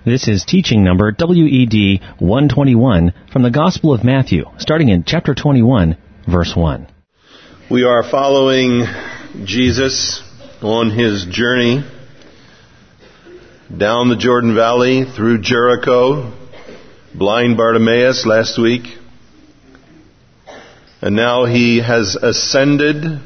This is teaching number WED 121 from the Gospel of Matthew, starting in chapter 21, verse 1. We are following Jesus on his journey down the Jordan Valley, through Jericho, blind Bartimaeus last week, and now he has ascended.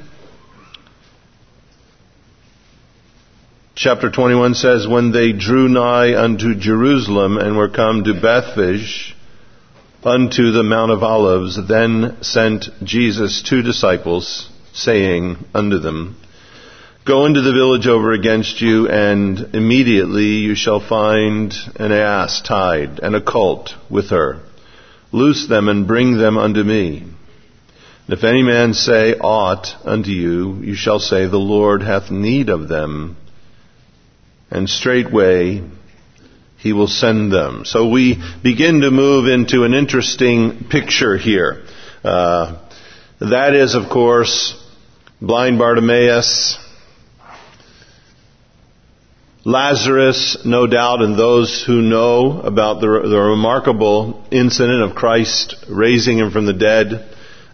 Chapter 21 says, when they drew nigh unto Jerusalem and were come to Bethphage, unto the Mount of Olives, then sent Jesus 2 disciples, saying unto them, Go into the village over against you, and immediately you shall find an ass tied, and a colt with her. Loose them and bring them unto me. And if any man say aught unto you, you shall say, The Lord hath need of them, and straightway he will send them. So we begin to move into an interesting picture here. That is, of course, blind Bartimaeus, Lazarus, no doubt, and those who know about the remarkable incident of Christ raising him from the dead,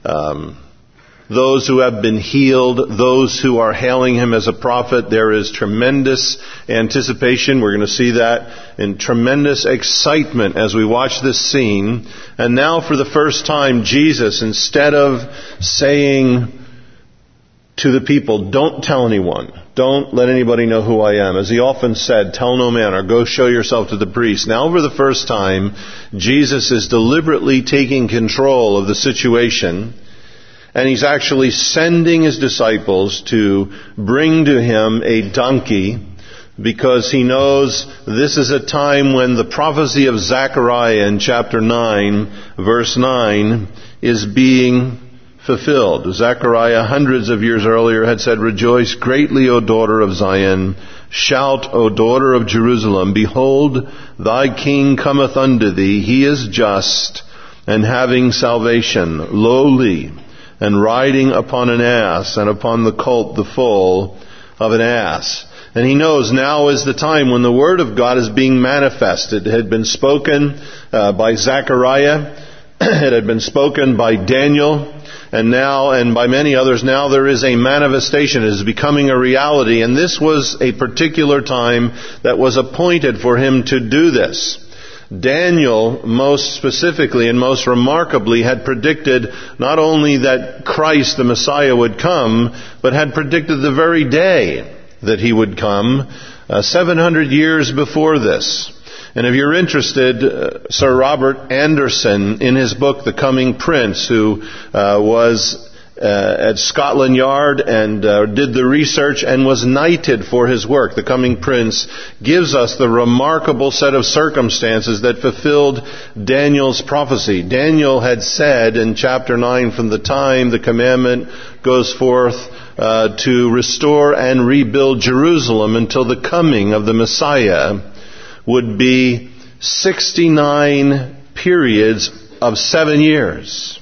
those who have been healed, those who are hailing him as a prophet. There is tremendous anticipation. We're going to see that in tremendous excitement as we watch this scene. And now for the first time, Jesus, instead of saying to the people, don't tell anyone, don't let anybody know who I am, as he often said, tell no man, or go show yourself to the priest. Now for the first time, Jesus is deliberately taking control of the situation. And he's actually sending his disciples to bring to him a donkey, because he knows this is a time when the prophecy of Zechariah in chapter 9, verse 9, is being fulfilled. Zechariah, hundreds of years earlier, had said, Rejoice greatly, O daughter of Zion. Shout, O daughter of Jerusalem. Behold, thy king cometh unto thee. He is just, and having salvation, lowly, and riding upon an ass, and upon the colt the foal of an ass. And he knows now is the time when the Word of God is being manifested. It had been spoken by Zechariah. It had been spoken by Daniel. And now, and by many others, now there is a manifestation. It is becoming a reality. And this was a particular time that was appointed for him to do this. Daniel, most specifically and most remarkably, had predicted not only that Christ, the Messiah, would come, but had predicted the very day that he would come, 700 years before this. And if you're interested, Sir Robert Anderson, in his book, The Coming Prince, who was at Scotland Yard and did the research and was knighted for his work, The Coming Prince, gives us the remarkable set of circumstances that fulfilled Daniel's prophecy. Daniel had said in chapter 9, from the time the commandment goes forth to restore and rebuild Jerusalem until the coming of the Messiah, would be 69 periods of 7 years.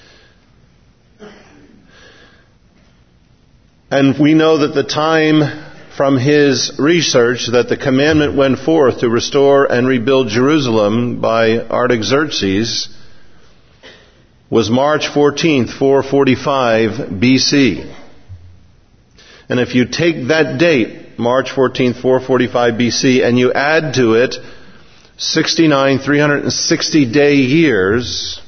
And we know that the time from his research that the commandment went forth to restore and rebuild Jerusalem by Artaxerxes was March 14th, 445 BC. And if you take that date, March 14th, 445 BC, and you add to it 69 360-day years,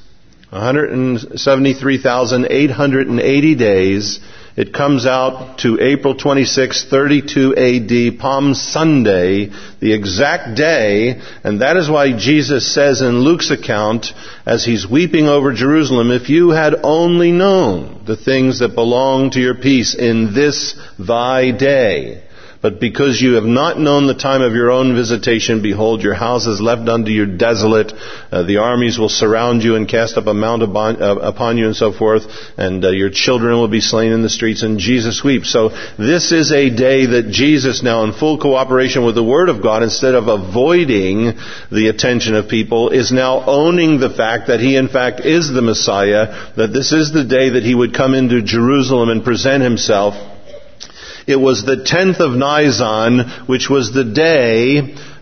173,880 days, it comes out to April 26, 32 AD, Palm Sunday, the exact day, and that is why Jesus says in Luke's account, as he's weeping over Jerusalem, if you had only known the things that belong to your peace in this thy day, but because you have not known the time of your own visitation, behold, your house is left unto you desolate. The armies will surround you and cast up a mount upon you and so forth. And your children will be slain in the streets. And Jesus weeps. So this is a day that Jesus, now in full cooperation with the Word of God, instead of avoiding the attention of people, is now owning the fact that he in fact is the Messiah, that this is the day that he would come into Jerusalem and present himself. It was the 10th of Nisan, which was the day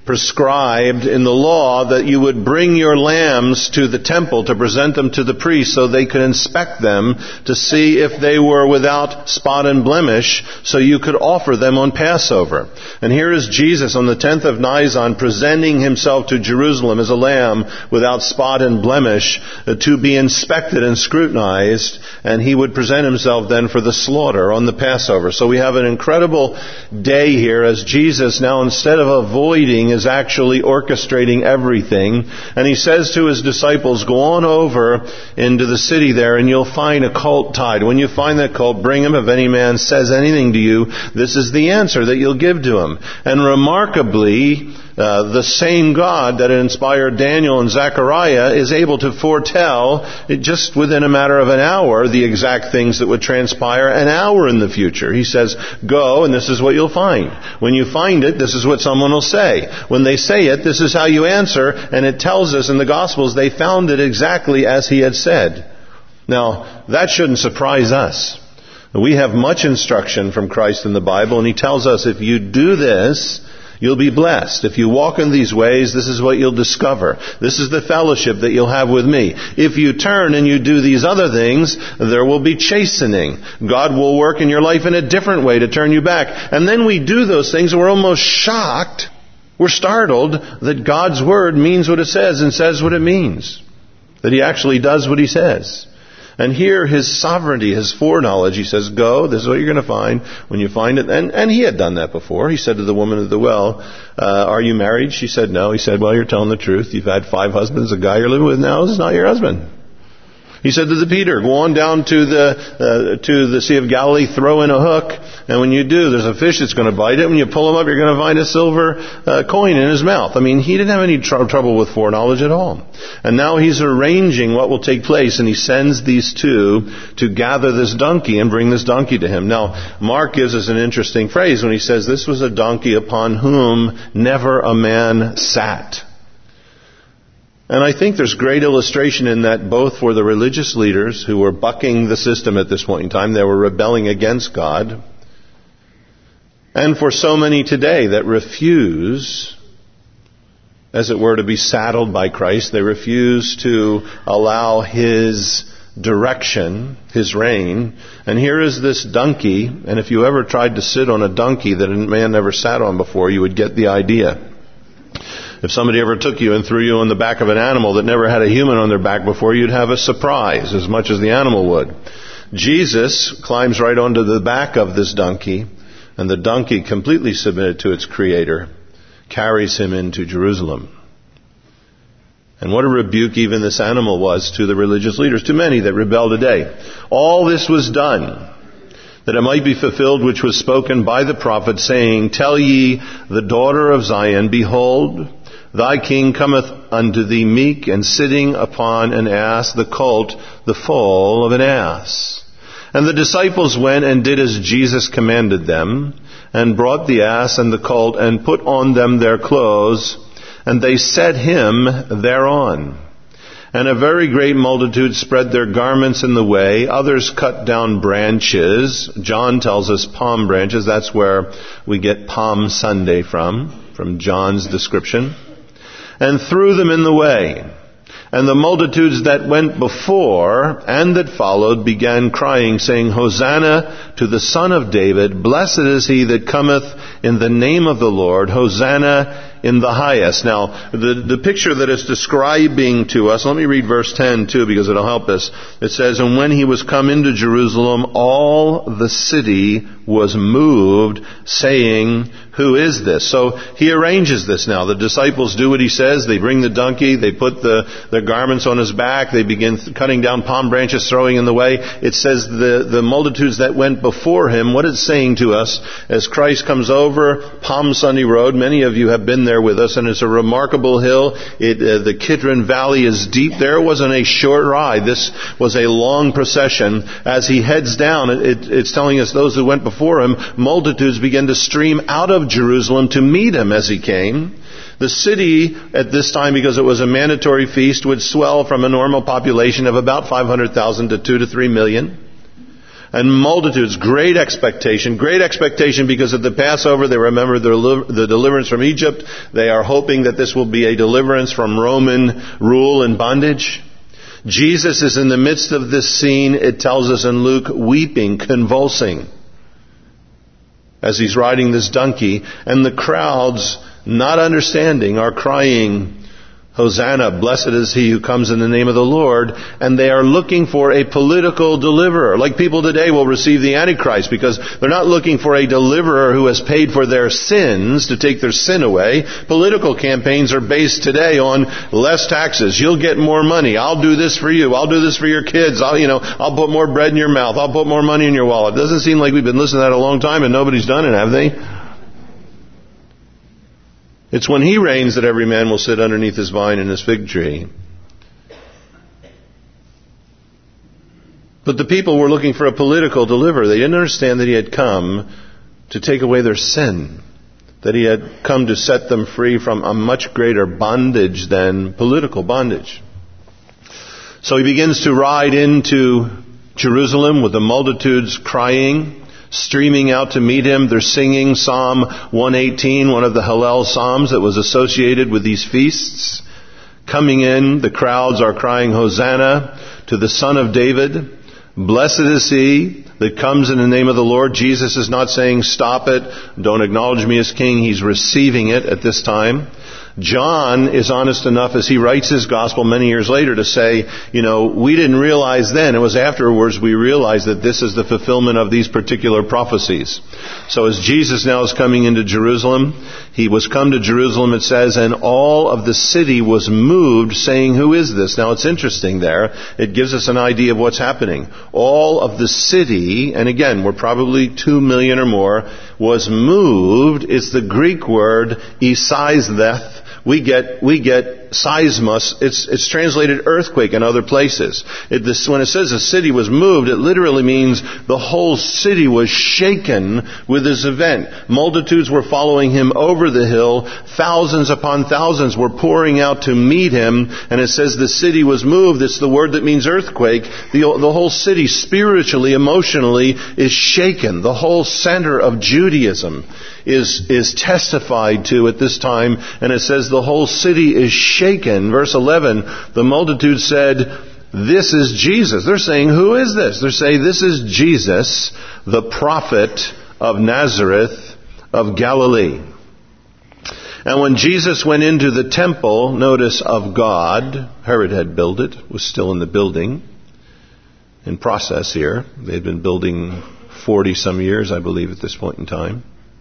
prescribed in the law that you would bring your lambs to the temple to present them to the priest so they could inspect them to see if they were without spot and blemish, so you could offer them on Passover. And here is Jesus on the 10th of Nisan presenting himself to Jerusalem as a lamb without spot and blemish to be inspected and scrutinized, and he would present himself then for the slaughter on the Passover. So we have an incredible day here as Jesus now, instead of avoiding, is actually orchestrating everything. And he says to his disciples, go on over into the city there and you'll find a colt tied. When you find that colt, bring him. If any man says anything to you, this is the answer that you'll give to him. And remarkably, the same God that inspired Daniel and Zechariah is able to foretell just within a matter of an hour the exact things that would transpire an hour in the future. He says, go, and this is what you'll find. When you find it, this is what someone will say. When they say it, this is how you answer, and it tells us in the Gospels they found it exactly as he had said. Now, that shouldn't surprise us. We have much instruction from Christ in the Bible, and he tells us if you do this, you'll be blessed. If you walk in these ways, this is what you'll discover. This is the fellowship that you'll have with me. If you turn and you do these other things, there will be chastening. God will work in your life in a different way to turn you back. And then we do those things and we're almost shocked. We're startled that God's Word means what it says and says what it means. That He actually does what He says. And here His sovereignty, His foreknowledge, He says, go, this is what you're going to find. When you find it, and He had done that before. He said to the woman at the well, are you married? She said no. He said, well, you're telling the truth. You've had 5 husbands. The guy you're living with now is not your husband. He said to the Peter, go on down to the Sea of Galilee, throw in a hook, and when you do, there's a fish that's going to bite it. When you pull him up, you're going to find a silver coin in his mouth. I mean, he didn't have any trouble with foreknowledge at all. And now he's arranging what will take place, and he sends these two to gather this donkey and bring this donkey to him. Now, Mark gives us an interesting phrase when he says this was a donkey upon whom never a man sat. And I think there's great illustration in that both for the religious leaders who were bucking the system at this point in time, they were rebelling against God, and for so many today that refuse, as it were, to be saddled by Christ. They refuse to allow His direction, His reign. And here is this donkey, and if you ever tried to sit on a donkey that a man never sat on before, you would get the idea. If somebody ever took you and threw you on the back of an animal that never had a human on their back before, you'd have a surprise as much as the animal would. Jesus climbs right onto the back of this donkey, and the donkey, completely submitted to its creator, carries him into Jerusalem. And what a rebuke even this animal was to the religious leaders, to many that rebel today. All this was done that it might be fulfilled which was spoken by the prophet, saying, tell ye the daughter of Zion, behold, thy king cometh unto thee meek, and sitting upon an ass, the colt, the foal of an ass. And the disciples went and did as Jesus commanded them, and brought the ass and the colt, and put on them their clothes, and they set him thereon. And a very great multitude spread their garments in the way. Others cut down branches. John tells us palm branches. That's where we get Palm Sunday from John's description. And threw them in the way. And the multitudes that went before and that followed began crying, saying, Hosanna to the Son of David. Blessed is he that cometh in the name of the Lord. Hosanna in the highest. Now, the picture that is describing to us, let me read verse 10 too, because it'll help us. It says, and when he was come into Jerusalem, all the city was moved, saying, who is this? So he arranges this now. The disciples do what he says. They bring the donkey. They put their garments on his back. They begin cutting down palm branches, throwing in the way. It says the multitudes that went before him. What it's saying to us as Christ comes over Palm Sunday Road. Many of you have been there with us, and it's a remarkable hill. The Kidron Valley is deep there. It wasn't a short ride. This was a long procession. As he heads down, it's telling us those who went before him, multitudes began to stream out of Jerusalem to meet him as he came. The city at this time, because it was a mandatory feast, would swell from a normal population of about 500,000 to 2 to 3 million. And multitudes, great expectation because at the Passover they remember the deliverance from Egypt. They are hoping that this will be a deliverance from Roman rule and bondage. Jesus is in the midst of this scene, it tells us in Luke, weeping, convulsing, as he's riding this donkey, and the crowds, not understanding, are crying, Hosanna, blessed is he who comes in the name of the Lord, and they are looking for a political deliverer. Like people today will receive the Antichrist because they're not looking for a deliverer who has paid for their sins to take their sin away. Political campaigns are based today on less taxes. You'll get more money. I'll do this for you. I'll do this for your kids. I'll put more bread in your mouth. I'll put more money in your wallet. It doesn't seem like we've been listening to that a long time and nobody's done it, have they? It's when he reigns that every man will sit underneath his vine and his fig tree. But the people were looking for a political deliverer. They didn't understand that he had come to take away their sin, that he had come to set them free from a much greater bondage than political bondage. So he begins to ride into Jerusalem with the multitudes crying, streaming out to meet him. They're singing Psalm 118, one of the Hallel Psalms that was associated with these feasts. Coming in, the crowds are crying, Hosanna to the Son of David. Blessed is he that comes in the name of the Lord. Jesus is not saying, stop it, don't acknowledge me as king. He's receiving it at this time. John is honest enough as he writes his gospel many years later to say, we didn't realize then, it was afterwards we realized that this is the fulfillment of these particular prophecies. So as Jesus now is coming into Jerusalem, he was come to Jerusalem, it says, and all of the city was moved, saying, who is this? Now it's interesting there. It gives us an idea of what's happening. All of the city, and again, we're probably 2 million or more, was moved. It's the Greek word, eseisdeth. We get seismos. It's translated earthquake in other places. When it says a city was moved, it literally means the whole city was shaken with this event. Multitudes were following him over the hill. Thousands upon thousands were pouring out to meet him. And it says the city was moved. It's the word that means earthquake. The whole city spiritually, emotionally is shaken. The whole center of Judaism is testified to at this time, and it says the whole city is shaken. Verse 11, the multitude said, this is Jesus. They're saying, who is this? They're saying, this is Jesus, the prophet of Nazareth of Galilee. And when Jesus went into the temple, notice, of God, Herod had built it, was still in the building, in process here. They had been building 40 some years, I believe, at this point in time.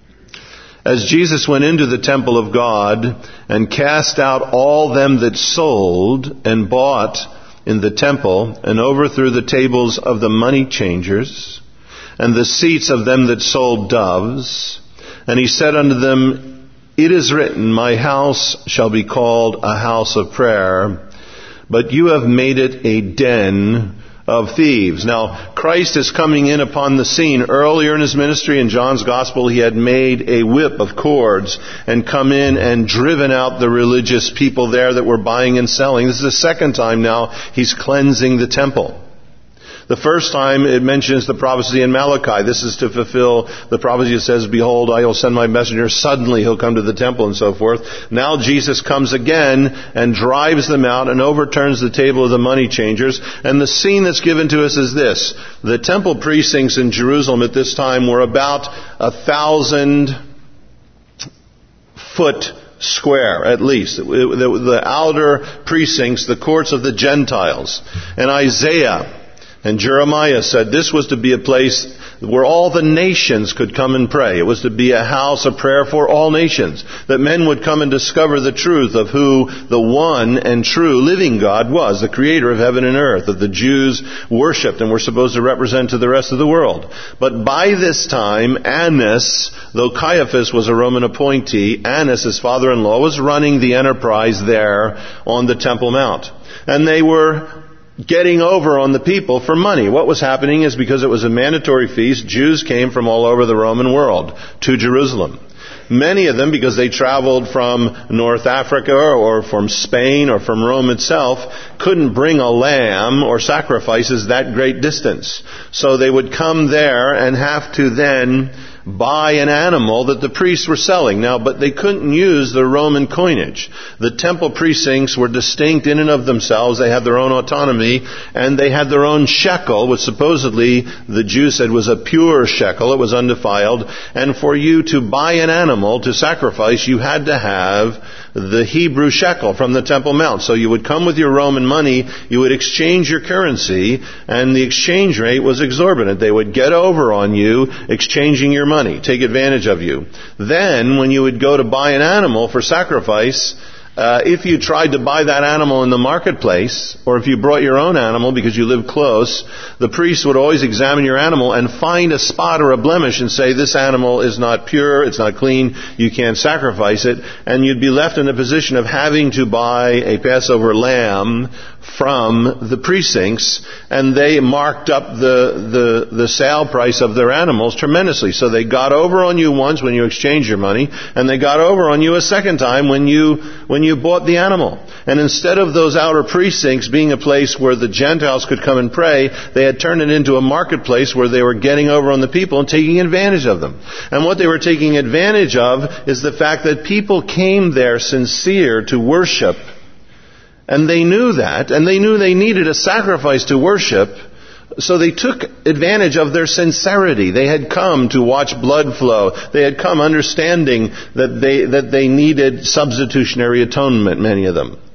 As Jesus went into the temple of God and cast out all them that sold and bought in the temple, and overthrew the tables of the money changers and the seats of them that sold doves, and he said unto them, it is written, my house shall be called a house of prayer, but you have made it a den of thieves. Now, Christ is coming in upon the scene. Earlier in his ministry in John's Gospel, he had made a whip of cords and come in and driven out the religious people there that were buying and selling. This is the second time now he's cleansing the temple. The first time it mentions the prophecy in Malachi. This is to fulfill the prophecy that says, behold, I will send my messenger. Suddenly he'll come to the temple and so forth. Now Jesus comes again and drives them out and overturns the table of the money changers. And the scene that's given to us is this. The temple precincts in Jerusalem at this time were about 1,000 foot square, at least. The outer precincts, the courts of the Gentiles. And Isaiah and Jeremiah said this was to be a place where all the nations could come and pray. It was to be a house of prayer for all nations. That men would come and discover the truth of who the one and true living God was, the creator of heaven and earth, that the Jews worshipped and were supposed to represent to the rest of the world. But by this time, Annas, though Caiaphas was a Roman appointee, Annas, his father-in-law, was running the enterprise there on the Temple Mount. And they were getting over on the people for money. What was happening is because it was a mandatory feast, Jews came from all over the Roman world to Jerusalem. Many of them, because they traveled from North Africa or from Spain or from Rome itself, couldn't bring a lamb or sacrifices that great distance. So they would come there and have to then buy an animal that the priests were selling. Now, but they couldn't use the Roman coinage. The temple precincts were distinct in and of themselves. They had their own autonomy, and they had their own shekel, which supposedly the Jews said was a pure shekel. It was undefiled. And for you to buy an animal to sacrifice, you had to have the Hebrew shekel from the Temple Mount. So you would come with your Roman money, you would exchange your currency, and the exchange rate was exorbitant. They would get over on you exchanging your money, take advantage of you. Then, when you would go to buy an animal for sacrifice, if you tried to buy that animal in the marketplace, or if you brought your own animal because you lived close, the priest would always examine your animal and find a spot or a blemish and say, this animal is not pure, it's not clean, you can't sacrifice it, and you'd be left in a position of having to buy a Passover lamb from the precincts, and they marked up the sale price of their animals tremendously. So they got over on you once when you exchanged your money, and they got over on you a second time when you bought the animal. And instead of those outer precincts being a place where the Gentiles could come and pray, they had turned it into a marketplace where they were getting over on the people and taking advantage of them. And what they were taking advantage of is the fact that people came there sincere to worship. And they knew that, and they knew they needed a sacrifice to worship, so they took advantage of their sincerity. They had come to watch blood flow. They had come understanding that they needed substitutionary atonement, many of them.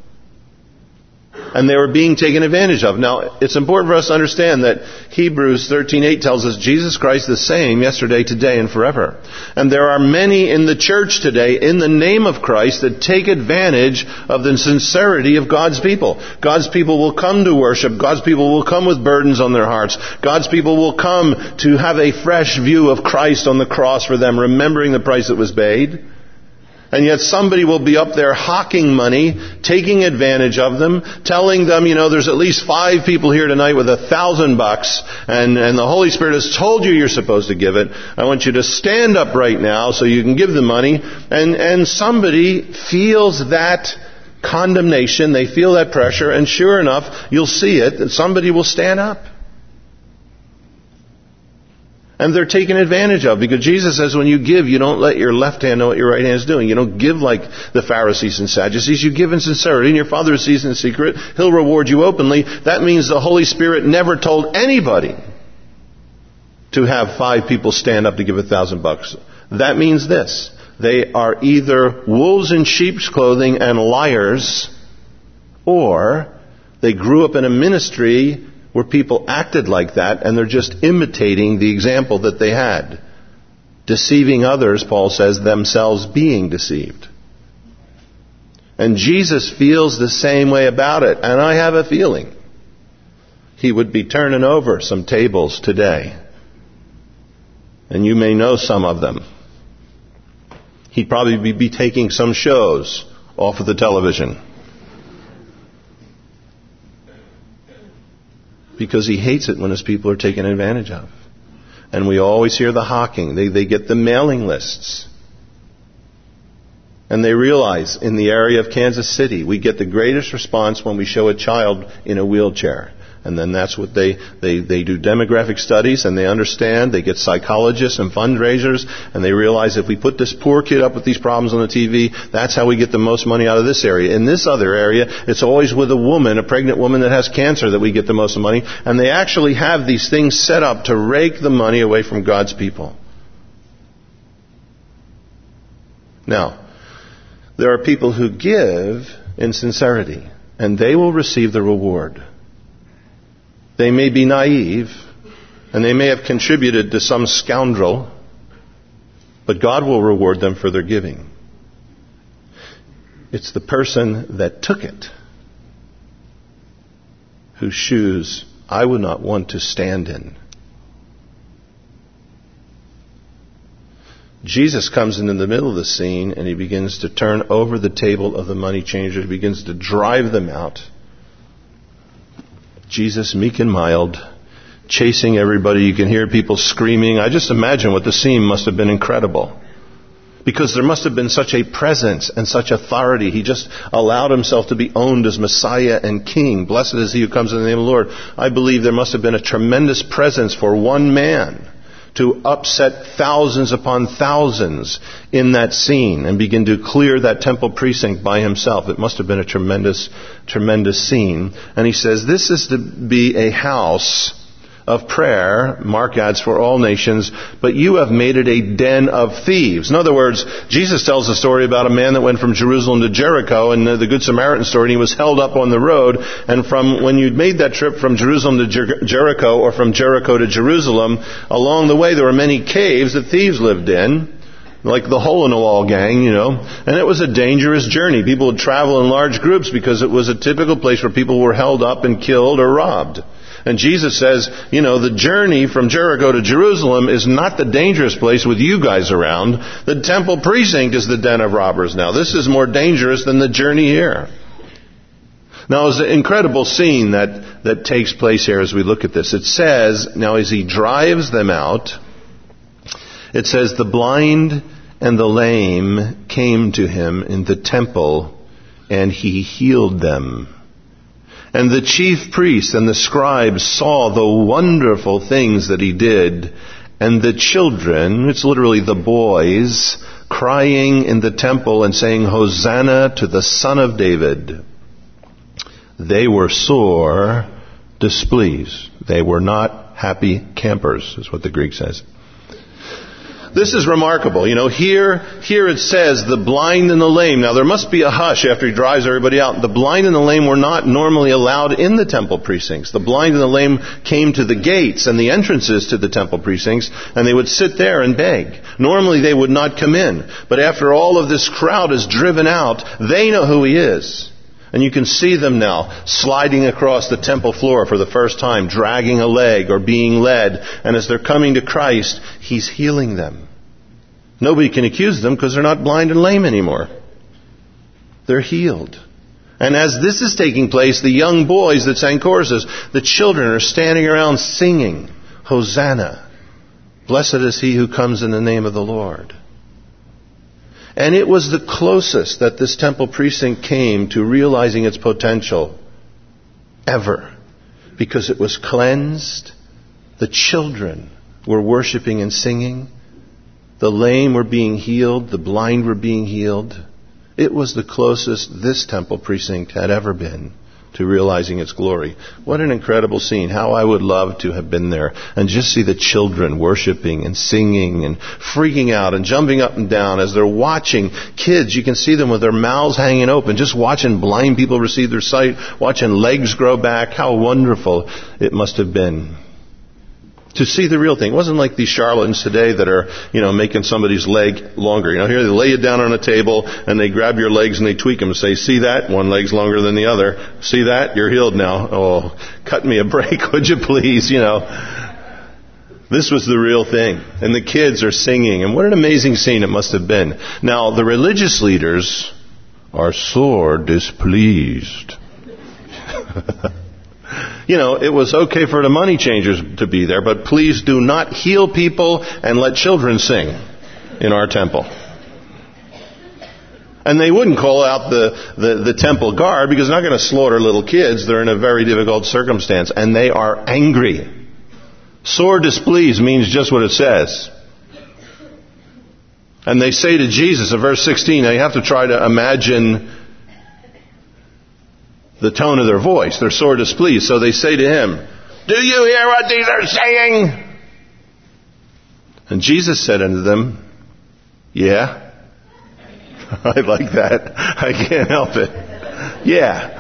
And they were being taken advantage of. Now, it's important for us to understand that Hebrews 13:8 tells us Jesus Christ the same yesterday, today, and forever. And there are many in the church today, in the name of Christ, that take advantage of the sincerity of God's people. God's people will come to worship. God's people will come with burdens on their hearts. God's people will come to have a fresh view of Christ on the cross for them, remembering the price that was paid. And yet somebody will be up there hawking money, taking advantage of them, telling them, there's at least 5 people here tonight with $1,000, and the Holy Spirit has told you you're supposed to give it. I want you to stand up right now so you can give the money. And somebody feels that condemnation, they feel that pressure, and sure enough, you'll see it, that somebody will stand up. And they're taken advantage of, because Jesus says when you give, you don't let your left hand know what your right hand is doing. You don't give like the Pharisees and Sadducees. You give in sincerity, and your Father who sees in secret, He'll reward you openly. That means the Holy Spirit never told anybody to have 5 people stand up to give $1,000. That means this: they are either wolves in sheep's clothing and liars, or they grew up in a ministry where people acted like that, and they're just imitating the example that they had. Deceiving others, Paul says, themselves being deceived. And Jesus feels the same way about it, and I have a feeling He would be turning over some tables today. And you may know some of them. He'd probably be taking some shows off of the television, because He hates it when His people are taken advantage of. And we always hear the hawking. They get the mailing lists. And they realize in the area of Kansas City, we get the greatest response when we show a child in a wheelchair. And then that's what they do demographic studies, and they understand. They get psychologists and fundraisers, and they realize if we put this poor kid up with these problems on the TV, that's how we get the most money out of this area. In this other area, it's always with a woman, a pregnant woman that has cancer, that we get the most money. And they actually have these things set up to rake the money away from God's people. Now, there are people who give in sincerity, and they will receive the reward. They may be naive, and they may have contributed to some scoundrel, but God will reward them for their giving. It's the person that took it whose shoes I would not want to stand in. Jesus comes into the middle of the scene, and He begins to turn over the table of the money changers. He begins to drive them out. Jesus, meek and mild, chasing everybody. You can hear people screaming. I just imagine what the scene must have been incredible. Because there must have been such a presence and such authority. He just allowed himself to be owned as Messiah and King. Blessed is he who comes in the name of the Lord. I believe there must have been a tremendous presence for one man to upset thousands upon thousands in that scene and begin to clear that temple precinct by himself. It must have been a tremendous, tremendous scene. And he says, this is to be a house of prayer, Mark adds, for all nations, but you have made it a den of thieves. In other words, Jesus tells a story about a man that went from Jerusalem to Jericho, and the Good Samaritan story, and he was held up on the road, and from when you'd made that trip from Jerusalem to Jericho, or from Jericho to Jerusalem, along the way there were many caves that thieves lived in, like the hole-in-the-wall gang, and it was a dangerous journey. People would travel in large groups because it was a typical place where people were held up and killed or robbed. And Jesus says, the journey from Jericho to Jerusalem is not the dangerous place with you guys around. The temple precinct is the den of robbers now. This is more dangerous than the journey here. Now, it's an incredible scene that takes place here as we look at this. It says, now as he drives them out, it says, the blind and the lame came to him in the temple, and he healed them. And the chief priests and the scribes saw the wonderful things that he did, and the children, it's literally the boys, crying in the temple and saying, Hosanna to the Son of David. They were sore displeased. They were not happy campers, is what the Greek says. This is remarkable. Here it says the blind and the lame. Now there must be a hush after he drives everybody out. The blind and the lame were not normally allowed in the temple precincts. The blind and the lame came to the gates and the entrances to the temple precincts, and they would sit there and beg. Normally they would not come in. But after all of this crowd is driven out, they know who he is. And you can see them now sliding across the temple floor for the first time, dragging a leg or being led. And as they're coming to Christ, he's healing them. Nobody can accuse them because they're not blind and lame anymore. They're healed. And as this is taking place, the young boys that sang choruses, the children are standing around singing, Hosanna. Blessed is he who comes in the name of the Lord. And it was the closest that this temple precinct came to realizing its potential ever. Because it was cleansed. The children were worshiping and singing. The lame were being healed. The blind were being healed. It was the closest this temple precinct had ever been to realizing its glory. What an incredible scene. How I would love to have been there and just see the children worshiping and singing and freaking out and jumping up and down as they're watching kids. You can see them with their mouths hanging open, just watching blind people receive their sight, watching legs grow back. How wonderful it must have been to see the real thing. It wasn't like these charlatans today that are, making somebody's leg longer. Here they lay you down on a table and they grab your legs and they tweak them and say, see that? One leg's longer than the other. See that? You're healed now. Oh, cut me a break, would you please? This was the real thing. And the kids are singing. And what an amazing scene it must have been. Now, the religious leaders are sore displeased. It was okay for the money changers to be there, but please do not heal people and let children sing in our temple. And they wouldn't call out the temple guard because they're not going to slaughter little kids. They're in a very difficult circumstance, and they are angry. Sore displeased means just what it says. And they say to Jesus in verse 16, now you have to try to imagine the tone of their voice. They're sore displeased. So they say to him, do you hear what these are saying? And Jesus said unto them, yeah. I like that. I can't help it. Yeah.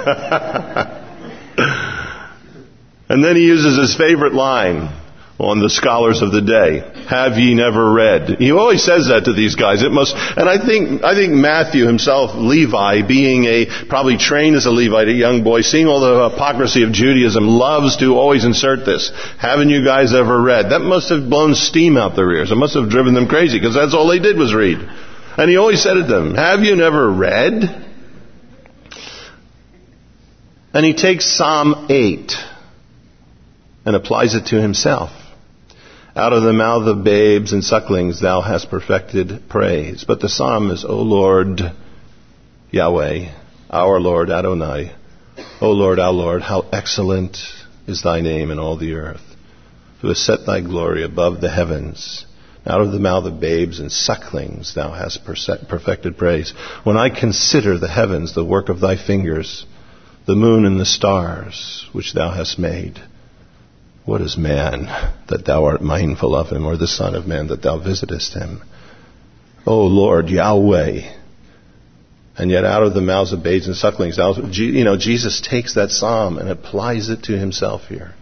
And then he uses his favorite line on the scholars of the day. Have ye never read? He always says that to these guys. And I think Matthew himself, Levi, being probably trained as a Levite, a young boy, seeing all the hypocrisy of Judaism, loves to always insert this. Haven't you guys ever read? That must have blown steam out their ears. It must have driven them crazy because that's all they did was read. And he always said it to them, have you never read? And he takes Psalm 8 and applies it to himself. Out of the mouth of babes and sucklings thou hast perfected praise. But the psalm is, O Lord, Yahweh, our Lord Adonai. O Lord, our Lord, how excellent is thy name in all the earth, who has set thy glory above the heavens. Out of the mouth of babes and sucklings thou hast perfected praise. When I consider the heavens, the work of thy fingers, the moon and the stars which thou hast made, what is man that thou art mindful of him, or the son of man that thou visitest him? O Lord, Yahweh. And yet out of the mouths of babes and sucklings, Jesus takes that psalm and applies it to himself here.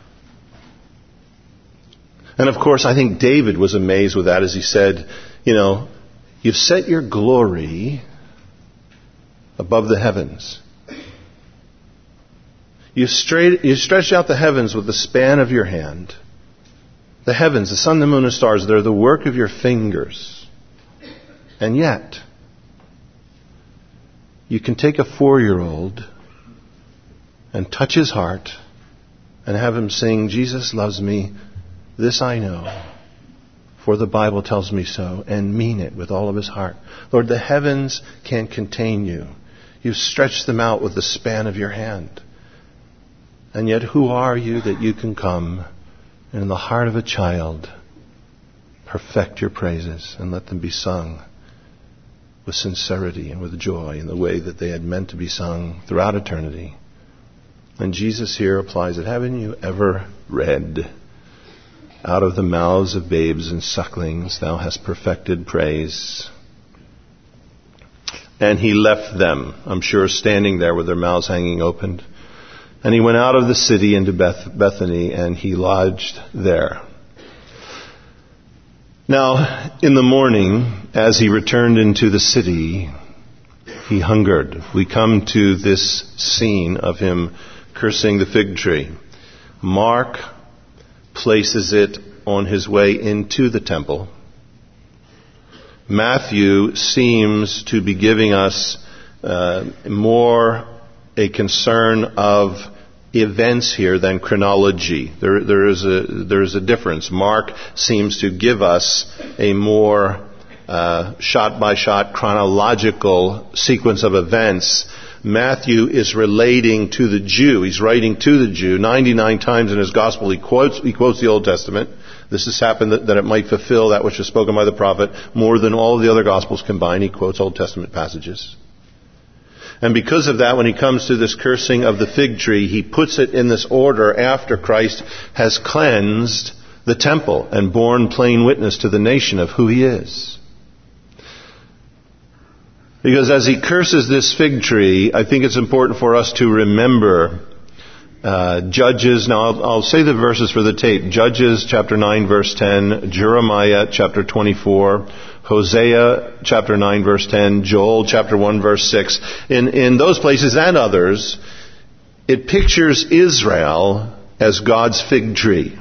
And of course, I think David was amazed with that as he said, you've set your glory above the heavens. You stretched out the heavens with the span of your hand. The heavens, the sun, the moon, and stars, they're the work of your fingers. And yet, you can take a 4-year-old and touch his heart and have him sing, Jesus loves me, this I know, for the Bible tells me so, and mean it with all of his heart. Lord, the heavens can't contain you. You've stretched them out with the span of your hand. And yet who are you that you can come and in the heart of a child perfect your praises and let them be sung with sincerity and with joy in the way that they had meant to be sung throughout eternity? And Jesus here applies it. Haven't you ever read, out of the mouths of babes and sucklings thou hast perfected praise? And he left them, I'm sure, standing there with their mouths hanging open. And he went out of the city into Bethany, and he lodged there. Now, in the morning, as he returned into the city, he hungered. We come to this scene of him cursing the fig tree. Mark places it on his way into the temple. Matthew seems to be giving us more a concern of events here than chronology. There is a difference. Mark seems to give us a more shot-by-shot chronological sequence of events. Matthew is relating to the Jew. He's writing to the Jew. 99 times in his gospel he quotes the Old Testament. This has happened that it might fulfill that which was spoken by the prophet. More than all of the other gospels combined, he quotes Old Testament passages. And because of that, when he comes to this cursing of the fig tree, he puts it in this order after Christ has cleansed the temple and borne plain witness to the nation of who he is. Because as he curses this fig tree, I think it's important for us to remember Judges. Now I'll say the verses for the tape. Judges chapter 9 verse 10, Jeremiah chapter 24, Hosea chapter 9 verse 10, Joel chapter 1 verse 6. In those places and others, it pictures Israel as God's fig tree.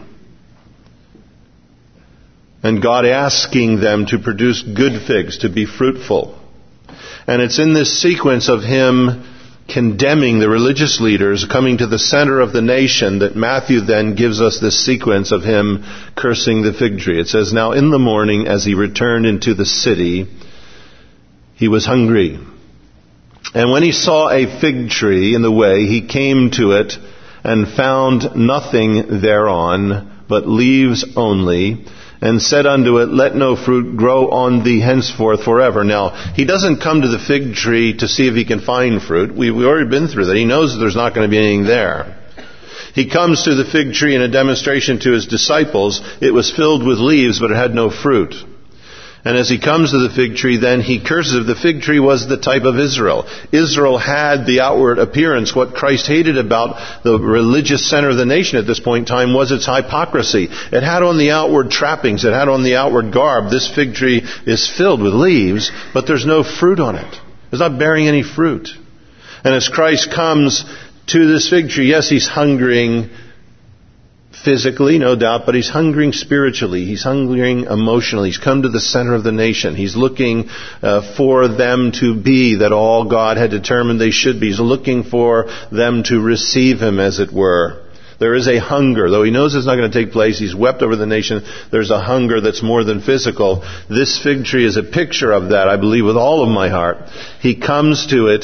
And God asking them to produce good figs, to be fruitful. And it's in this sequence of him condemning the religious leaders, coming to the center of the nation, that Matthew then gives us this sequence of him cursing the fig tree. It says, now in the morning as he returned into the city, he was hungry. And when he saw a fig tree in the way, he came to it and found nothing thereon, but leaves only, and said unto it, let no fruit grow on thee henceforth forever. Now, he doesn't come to the fig tree to see if he can find fruit. We've already been through that. He knows that there's not going to be anything there. He comes to the fig tree in a demonstration to his disciples. It was filled with leaves, but it had no fruit. And as he comes to the fig tree, then he curses it. The fig tree was the type of Israel. Israel had the outward appearance. What Christ hated about the religious center of the nation at this point in time was its hypocrisy. It had on the outward trappings. It had on the outward garb. This fig tree is filled with leaves, but there's no fruit on it. It's not bearing any fruit. And as Christ comes to this fig tree, yes, he's hungering physically, no doubt, but he's hungering spiritually. He's hungering emotionally. He's come to the center of the nation. He's looking for them to be that all God had determined they should be. He's looking for them to receive him, as it were. There is a hunger. Though he knows it's not going to take place, he's wept over the nation. There's a hunger that's more than physical. This fig tree is a picture of that, I believe, with all of my heart. He comes to it,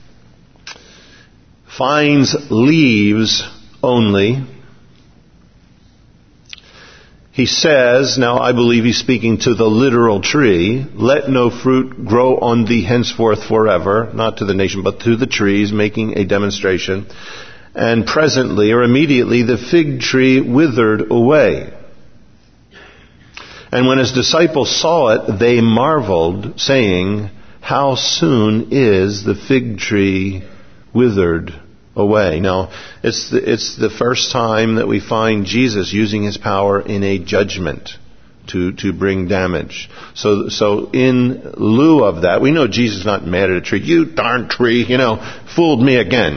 finds leaves only. He says, now I believe he's speaking to the literal tree, let no fruit grow on thee henceforth forever, not to the nation, but to the trees, making a demonstration. And presently, or immediately, the fig tree withered away. And when his disciples saw it, they marveled, saying, how soon is the fig tree withered away? Now, it's the first time that we find Jesus using his power in a judgment to bring damage. So in lieu of that, we know Jesus is not mad at a tree. You darn tree, fooled me again.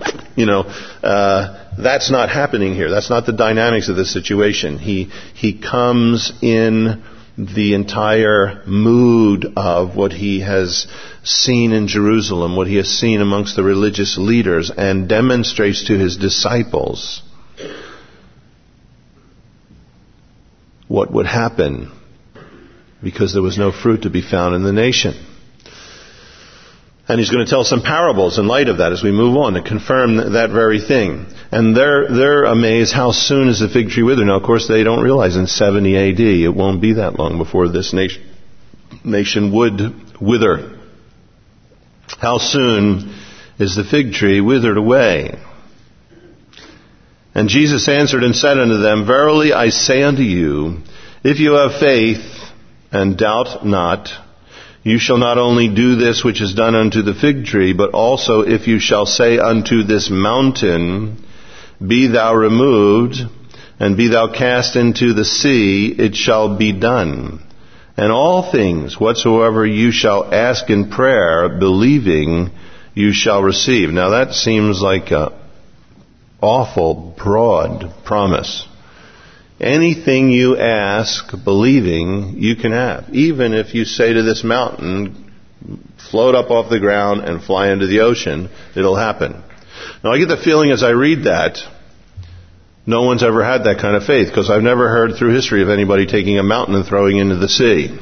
That's not happening here. That's not the dynamics of this situation. He comes in the entire mood of what he has seen in Jerusalem, what he has seen amongst the religious leaders, and demonstrates to his disciples what would happen because there was no fruit to be found in the nation. And he's going to tell some parables in light of that as we move on to confirm that very thing. And they're amazed how soon is the fig tree withered. Now, of course, they don't realize in 70 AD it won't be that long before this nation would wither. How soon is the fig tree withered away? And Jesus answered and said unto them, verily I say unto you, if you have faith and doubt not, you shall not only do this which is done unto the fig tree, but also if you shall say unto this mountain, be thou removed, and be thou cast into the sea, it shall be done. And all things whatsoever you shall ask in prayer, believing, you shall receive. Now that seems like an awful broad promise. Anything you ask, believing, you can have. Even if you say to this mountain, float up off the ground and fly into the ocean, it'll happen. Now I get the feeling as I read that, no one's ever had that kind of faith, because I've never heard through history of anybody taking a mountain and throwing it into the sea.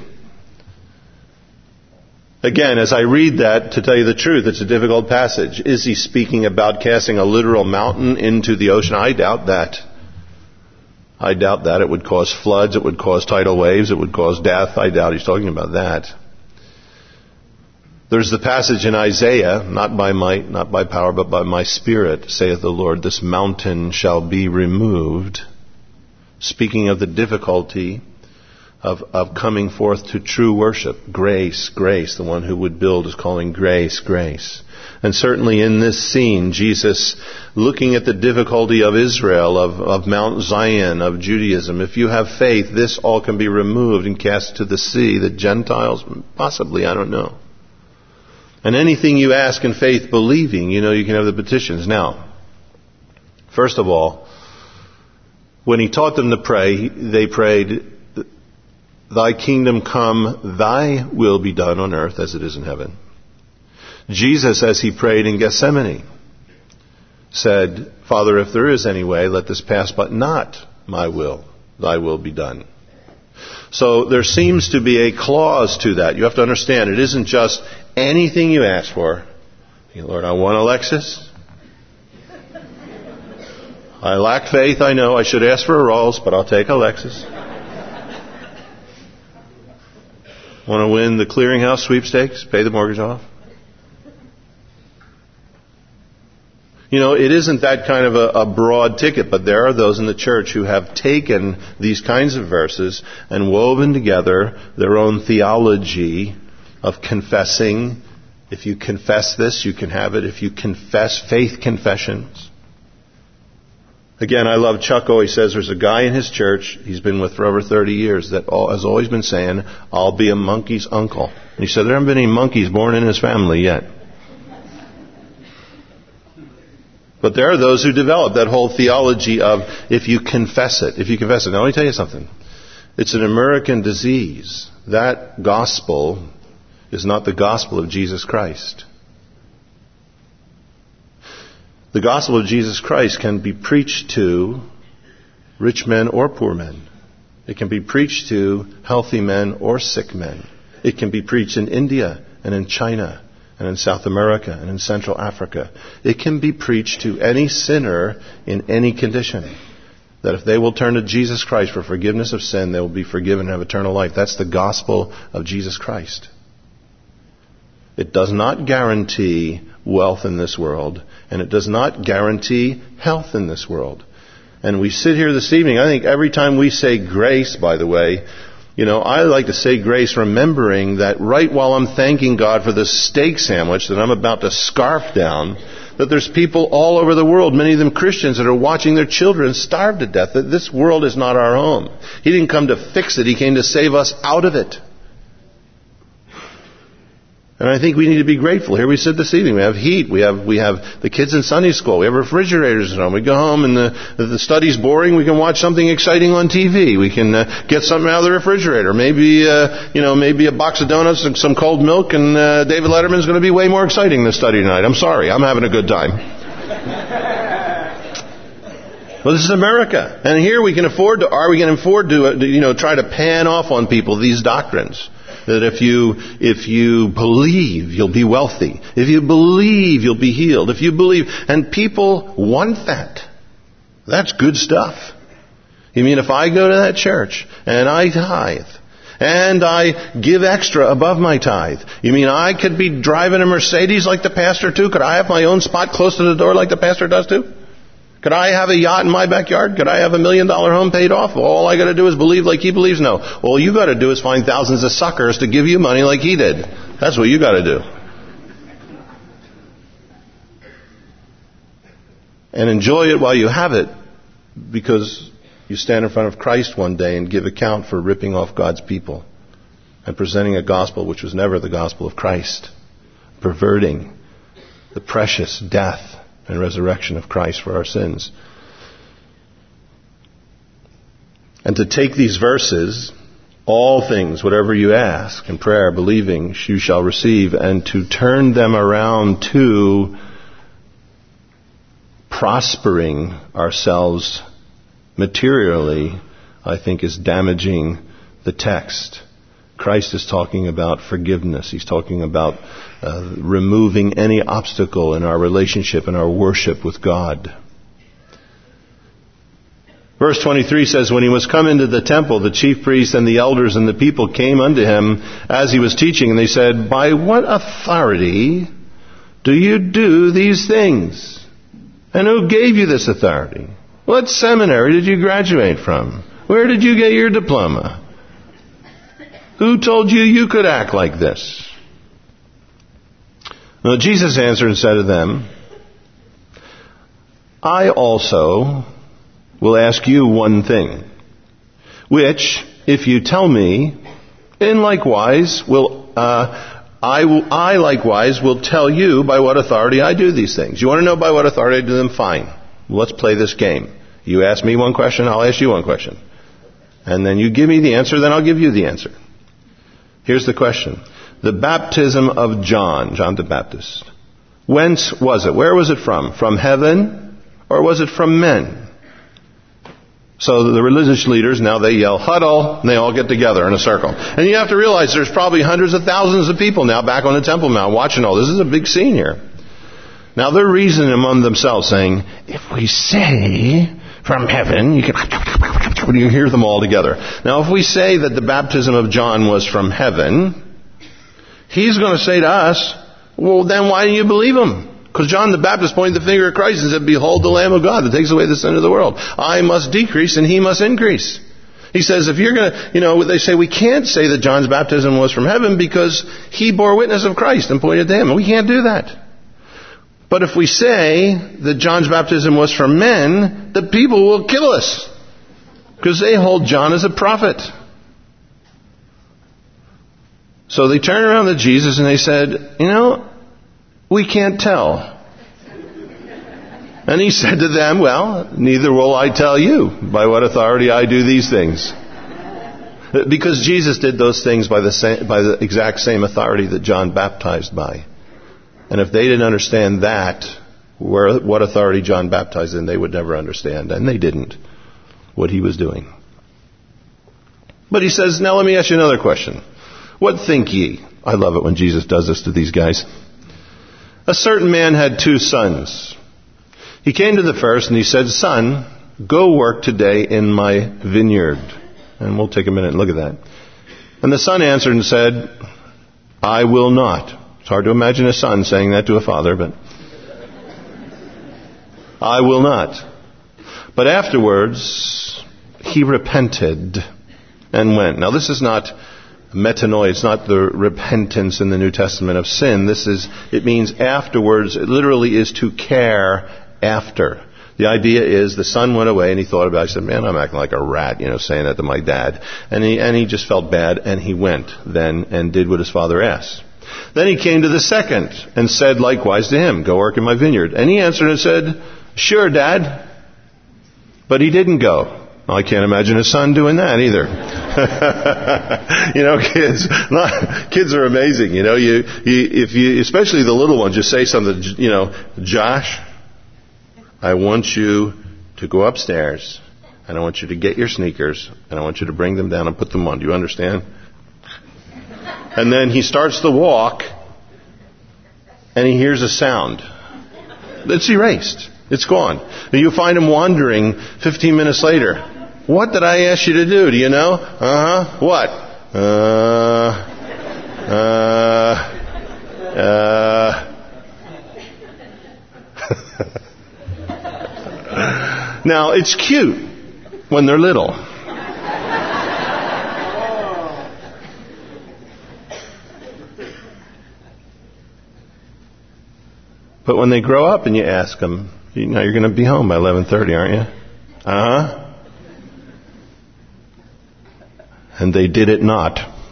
Again, as I read that, to tell you the truth, it's a difficult passage. Is he speaking about casting a literal mountain into the ocean? I doubt that. I doubt that. It would cause floods. It would cause tidal waves. It would cause death. I doubt he's talking about that. There's the passage in Isaiah, not by might, not by power, but by my Spirit, saith the Lord, this mountain shall be removed. Speaking of the difficulty of coming forth to true worship. Grace, grace. The one who would build is calling grace, grace. And certainly in this scene, Jesus, looking at the difficulty of Israel, of Mount Zion, of Judaism, if you have faith, this all can be removed and cast to the sea. The Gentiles, possibly, I don't know. And anything you ask in faith, believing, you can have the petitions. Now, first of all, when he taught them to pray, they prayed, thy kingdom come, thy will be done on earth as it is in heaven. Jesus, as he prayed in Gethsemane, said, Father, if there is any way, let this pass, but not my will, thy will be done. So there seems to be a clause to that. You have to understand, it isn't just anything you ask for. Lord, I want a Lexus. I lack faith, I know. I should ask for a Rolls, but I'll take a Lexus. Want to win the clearinghouse sweepstakes? Pay the mortgage off? It isn't that kind of a broad ticket, but there are those in the church who have taken these kinds of verses and woven together their own theology of confessing. If you confess this, you can have it. If you confess faith confessions. Again, I love Chuck always says there's a guy in his church he's been with for over 30 years that has always been saying, I'll be a monkey's uncle. And he said there haven't been any monkeys born in his family yet. But there are those who develop that whole theology of if you confess it. If you confess it. Now let me tell you something. It's an American disease. That gospel is not the gospel of Jesus Christ. The gospel of Jesus Christ can be preached to rich men or poor men. It can be preached to healthy men or sick men. It can be preached in India and in China and in South America and in Central Africa. It can be preached to any sinner in any condition. That if they will turn to Jesus Christ for forgiveness of sin, they will be forgiven and have eternal life. That's the gospel of Jesus Christ. It does not guarantee wealth in this world, and it does not guarantee health in this world. And we sit here this evening, I think every time we say grace, by the way, I like to say grace remembering that right while I'm thanking God for this steak sandwich that I'm about to scarf down, that there's people all over the world, many of them Christians, that are watching their children starve to death, that this world is not our home. He didn't come to fix it, He came to save us out of it. And I think we need to be grateful. Here we sit this evening. We have heat. We have the kids in Sunday school. We have refrigerators at home. We go home and the study's boring. We can watch something exciting on TV. We can get something out of the refrigerator. Maybe a box of donuts and some cold milk. And David Letterman's going to be way more exciting than study tonight. I'm sorry. I'm having a good time. Well, this is America, and here we can afford to try to pan off on people these doctrines. That if you believe, you'll be wealthy. If you believe, you'll be healed. If you believe, and people want that. That's good stuff. You mean if I go to that church and I tithe and I give extra above my tithe, you mean I could be driving a Mercedes like the pastor too? Could I have my own spot close to the door like the pastor does too? Could I have a yacht in my backyard? Could I have $1 million home paid off? All I got to do is believe like he believes? No. All you got to do is find thousands of suckers to give you money like he did. That's what you got to do. And enjoy it while you have it, because you stand in front of Christ one day and give account for ripping off God's people and presenting a gospel which was never the gospel of Christ, perverting the precious death and resurrection of Christ for our sins. And to take these verses, all things, whatever you ask in prayer, believing, you shall receive, and to turn them around to prospering ourselves materially, I think is damaging the text. Christ is talking about forgiveness. He's talking about removing any obstacle in our relationship and our worship with God. Verse 23 says, when he was come into the temple, the chief priests and the elders and the people came unto him as he was teaching, and they said, by what authority do you do these things? And who gave you this authority? What seminary did you graduate from? Where did you get your diploma? Who told you you could act like this? Well, Jesus answered and said to them, I also will ask you one thing, which, if you tell me, in likewise will I likewise will tell you by what authority I do these things. You want to know by what authority I do them? Fine. Let's play this game. You ask me one question, I'll ask you one question. And then you give me the answer, then I'll give you the answer. Here's the question. The baptism of John the Baptist. Whence was it? Where was it from? From heaven? Or was it from men? So the religious leaders, now they yell, huddle, and they all get together in a circle. And you have to realize there's probably hundreds of thousands of people now back on the Temple Mount watching all this. This is a big scene here. Now they're reasoning among themselves saying, if we say from heaven, you hear them all together. Now if we say that the baptism of John was from heaven, he's going to say to us, well then why do you believe him? Because John the Baptist pointed the finger at Christ and said, behold the Lamb of God that takes away the sin of the world. I must decrease and he must increase. He says, if you're going to, they say we can't say that John's baptism was from heaven because he bore witness of Christ and pointed to him. We can't do that. But if we say that John's baptism was from men, the people will kill us because they hold John as a prophet. So they turned around to Jesus and they said, we can't tell. And he said to them, well, neither will I tell you by what authority I do these things. Because Jesus did those things by the exact same authority that John baptized by. And if they didn't understand that, what authority John baptized in, they would never understand. And they didn't, what he was doing. But he says, now let me ask you another question. What think ye? I love it when Jesus does this to these guys. A certain man had 2 sons. He came to the first and he said, Son, go work today in my vineyard. And we'll take a minute and look at that. And the son answered and said, I will not. It's hard to imagine a son saying that to a father, but I will not. But afterwards, he repented and went. Now this is not metanoia. It's not the repentance in the New Testament of sin. It means afterwards. It literally is to care after. The idea is the son went away and he thought about it. He said, man, I'm acting like a rat, saying that to my dad. And he just felt bad and he went then and did what his father asked. Then he came to the second and said likewise to him, go work in my vineyard. And he answered and said, sure, Dad. But he didn't go. Well, I can't imagine his son doing that either. Kids are amazing. If you, especially the little ones, just say something, Josh, I want you to go upstairs and I want you to get your sneakers and I want you to bring them down and put them on. Do you understand? And then he starts to walk and he hears a sound. It's erased. It's gone. And you find him wandering 15 minutes later. What did I ask you to do? Do you know? What? Now, it's cute when they're little. But when they grow up and you ask them, you're going to be home by 11:30, aren't you? And they did it not.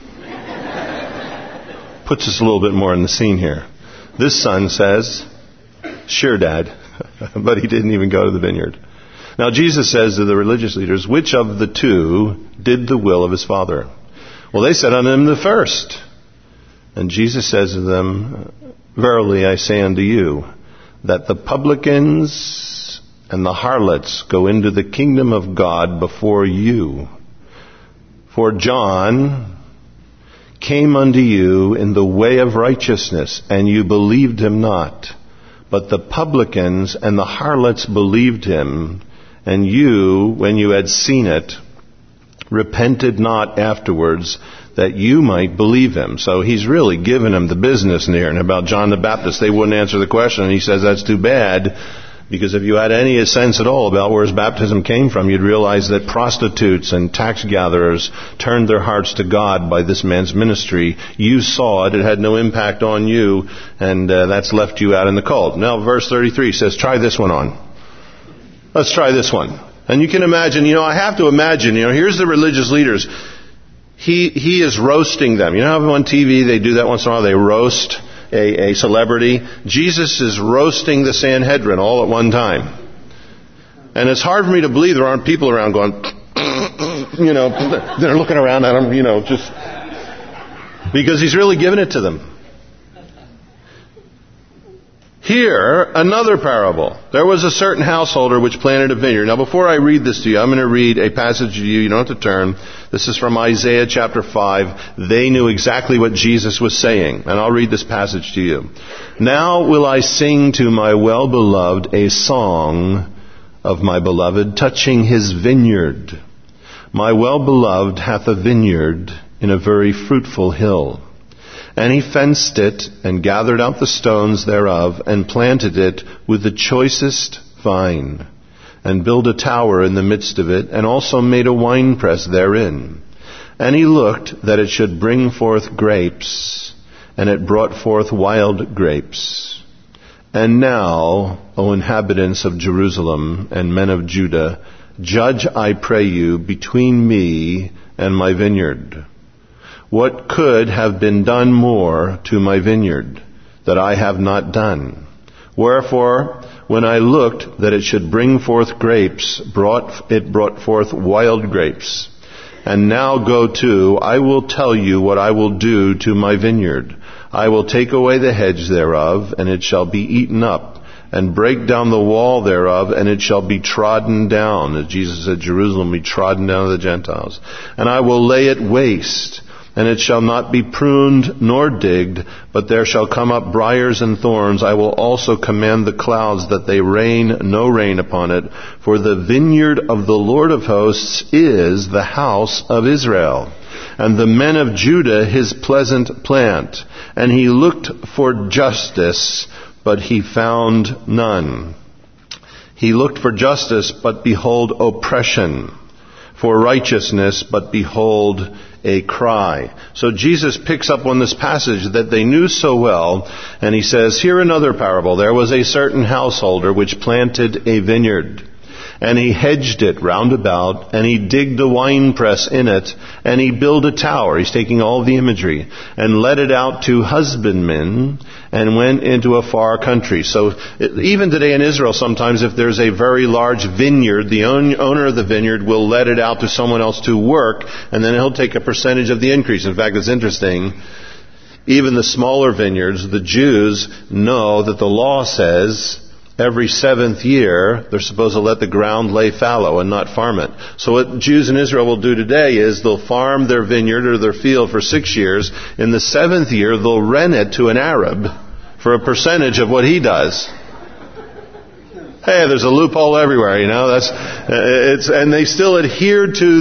Puts us a little bit more in the scene here. This son says, sure, Dad. But he didn't even go to the vineyard. Now Jesus says to the religious leaders, which of the 2 did the will of his father? Well, they said unto him, the first. And Jesus says to them, verily I say unto you, that the publicans and the harlots go into the kingdom of God before you. For John came unto you in the way of righteousness, and you believed him not. But the publicans and the harlots believed him, and you, when you had seen it, repented not afterwards, that you might believe him. So he's really given him the business here. And about John the Baptist, they wouldn't answer the question. And he says that's too bad, because if you had any sense at all about where his baptism came from, you'd realize that prostitutes and tax gatherers turned their hearts to God by this man's ministry. You saw it. It had no impact on you, and that's left you out in the cold. Now, verse 33 says, try this one on. Let's try this one. And you can imagine, I have to imagine, here's the religious leaders. He is roasting them. You know how on TV they do that once in a while? They roast a celebrity. Jesus is roasting the Sanhedrin all at one time. And it's hard for me to believe there aren't people around going, they're looking around at him, just because he's really giving it to them. Here, another parable. There was a certain householder which planted a vineyard. Now, before I read this to you, I'm going to read a passage to you. You don't have to turn. This is from Isaiah chapter 5. They knew exactly what Jesus was saying. And I'll read this passage to you. Now will I sing to my well-beloved a song of my beloved touching his vineyard. My well-beloved hath a vineyard in a very fruitful hill. And he fenced it, and gathered out the stones thereof, and planted it with the choicest vine, and built a tower in the midst of it, and also made a winepress therein. And he looked that it should bring forth grapes, and it brought forth wild grapes. And now, O inhabitants of Jerusalem, and men of Judah, judge, I pray you, between me and my vineyard. What could have been done more to my vineyard that I have not done? Wherefore, when I looked that it should bring forth grapes, it brought forth wild grapes. And now go to, I will tell you what I will do to my vineyard. I will take away the hedge thereof, and it shall be eaten up, and break down the wall thereof, and it shall be trodden down. As Jesus said, Jerusalem will be trodden down of the Gentiles. And I will lay it waste, and it shall not be pruned nor digged, but there shall come up briars and thorns. I will also command the clouds that they rain no rain upon it. For the vineyard of the Lord of hosts is the house of Israel, and the men of Judah his pleasant plant. And he looked for justice, but he found none. He looked for justice, but behold oppression. For righteousness, but behold a cry. So Jesus picks up on this passage that they knew so well, and he says, here another parable. There was a certain householder which planted a vineyard, and he hedged it round about, and he digged a winepress in it, and he built a tower. He's taking all the imagery, and let it out to husbandmen, and went into a far country. So even today in Israel, sometimes if there's a very large vineyard, the owner of the vineyard will let it out to someone else to work, and then he'll take a percentage of the increase. In fact, it's interesting. Even the smaller vineyards, the Jews know that the law says every 7th year, they're supposed to let the ground lay fallow and not farm it. So what Jews in Israel will do today is they'll farm their vineyard or their field for 6 years. In the 7th year, they'll rent it to an Arab for a percentage of what he does. Hey, there's a loophole everywhere, you know. And they still adhere to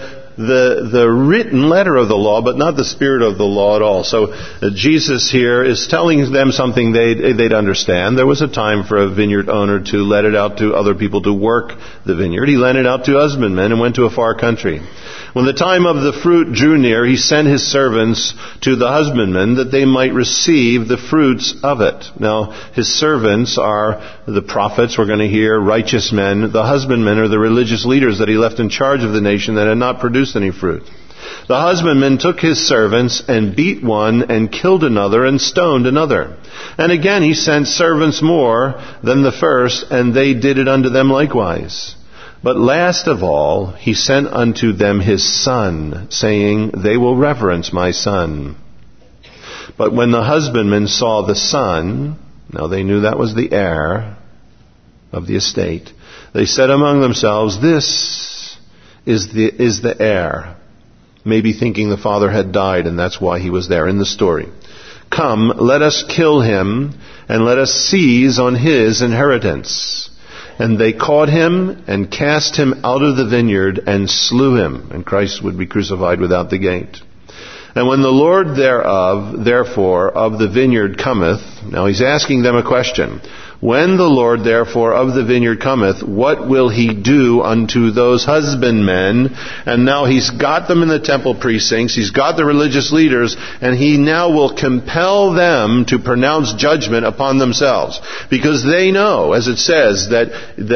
the written letter of the law, but not the spirit of the law at all. So Jesus here is telling them something they'd understand. There was a time for a vineyard owner to let it out to other people to work the vineyard. He lent it out to husbandmen and went to a far country. When the time of the fruit drew near, he sent his servants to the husbandmen that they might receive the fruits of it. Now, his servants are the prophets, we're going to hear, righteous men. The husbandmen are the religious leaders that he left in charge of the nation that had not produced any fruit. The husbandman took his servants and beat one and killed another and stoned another. And again he sent servants more than the first, and they did it unto them likewise. But last of all, he sent unto them his son, saying, they will reverence my son. But when the husbandmen saw the son, now they knew that was the heir of the estate, they said among themselves, this is the heir. Maybe thinking the father had died, and that's why he was there in the story. Come, let us kill him, and let us seize on his inheritance. And they caught him and cast him out of the vineyard and slew him. And Christ would be crucified without the gate. And when the Lord therefore, of the vineyard cometh, now he's asking them a question. When the Lord, therefore, of the vineyard cometh, what will he do unto those husbandmen? And now he's got them in the temple precincts, he's got the religious leaders, and he now will compel them to pronounce judgment upon themselves. Because they know, as it says, that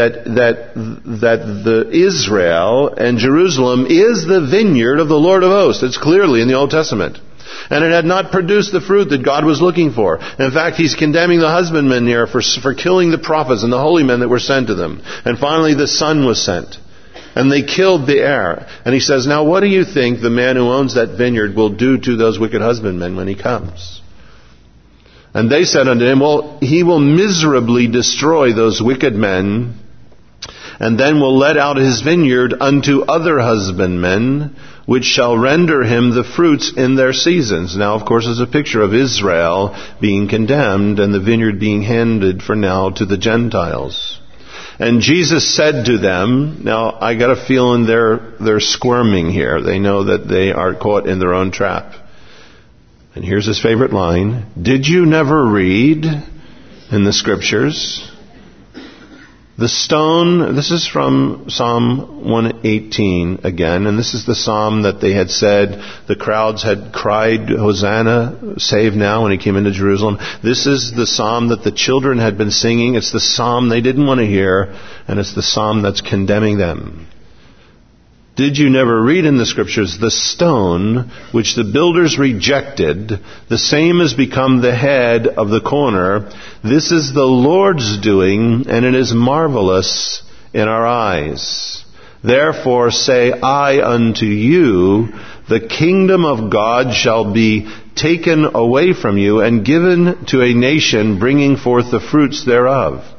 the Israel and Jerusalem is the vineyard of the Lord of hosts. It's clearly in the Old Testament. And it had not produced the fruit that God was looking for. In fact, he's condemning the husbandmen here for killing the prophets and the holy men that were sent to them. And finally the son was sent. And they killed the heir. And he says, now what do you think the man who owns that vineyard will do to those wicked husbandmen when he comes? And they said unto him, well, he will miserably destroy those wicked men, and then will let out his vineyard unto other husbandmen, which shall render him the fruits in their seasons. Now, of course, is a picture of Israel being condemned and the vineyard being handed for now to the Gentiles. And Jesus said to them, now I got a feeling they're squirming here. They know that they are caught in their own trap. And here's his favorite line. Did you never read in the scriptures? The stone, this is from Psalm 118 again, and this is the psalm that they had said, the crowds had cried, Hosanna, save now, when he came into Jerusalem. This is the psalm that the children had been singing. It's the psalm they didn't want to hear, and it's the psalm that's condemning them. Did you never read in the scriptures, the stone which the builders rejected, the same has become the head of the corner. This is the Lord's doing, and it is marvelous in our eyes. Therefore say I unto you, the kingdom of God shall be taken away from you and given to a nation bringing forth the fruits thereof.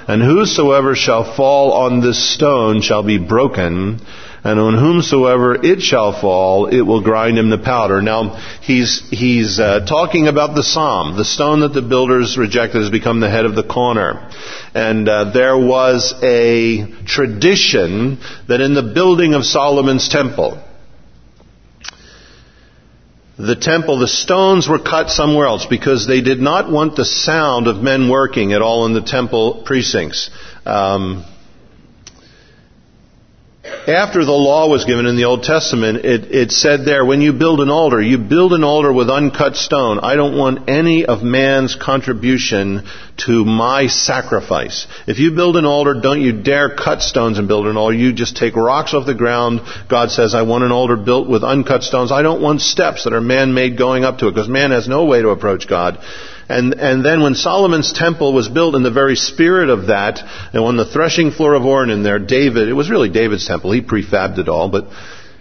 And whosoever shall fall on this stone shall be broken, and on whomsoever it shall fall, it will grind him to powder. Now, he's talking about the Psalm. The stone that the builders rejected has become the head of the corner. And there was a tradition that in the building of Solomon's temple, the stones were cut somewhere else because they did not want the sound of men working at all in the temple precincts. After the law was given in the Old Testament, it said there, when you build an altar with uncut stone. I don't want any of man's contribution to my sacrifice. If you build an altar, don't you dare cut stones and build an altar. You just take rocks off the ground. God says, I want an altar built with uncut stones. I don't want steps that are man-made going up to it, because man has no way to approach God. And then when Solomon's temple was built in the very spirit of that, and on the threshing floor of Ornan there, it was really David's temple. He prefabbed it all, but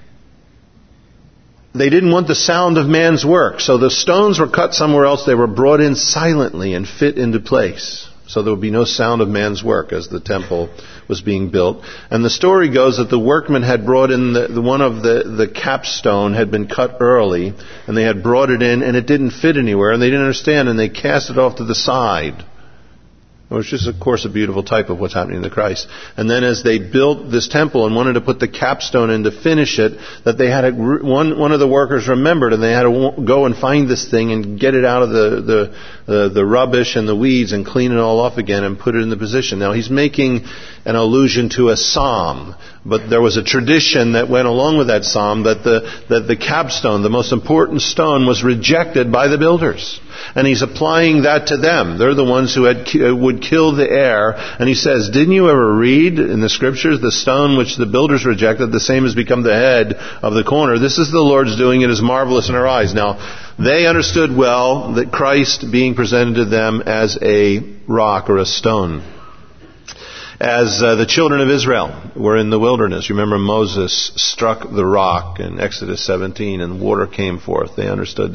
they didn't want the sound of man's work. So the stones were cut somewhere else. They were brought in silently and fit into place. So there would be no sound of man's work as the temple was being built. And the story goes that the workmen had brought in one of the capstone had been cut early, and they had brought it in, and it didn't fit anywhere, and they didn't understand, and they cast it off to the side. Which is, of course, a beautiful type of what's happening to Christ. And then as they built this temple and wanted to put the capstone in to finish it, that they had one of the workers remembered, and they had to go and find this thing and get it out of the rubbish and the weeds and clean it all off again and put it in the position. Now, he's making an allusion to a psalm, but there was a tradition that went along with that psalm that the capstone, the most important stone, was rejected by the builders. And he's applying that to them. They're the ones who would kill the heir. And he says, didn't you ever read in the scriptures, the stone which the builders rejected, the same has become the head of the corner. This is the Lord's doing. It is marvelous in our eyes. Now, they understood well that Christ being presented to them as a rock or a stone. As the children of Israel were in the wilderness, remember Moses struck the rock in Exodus 17 and water came forth. They understood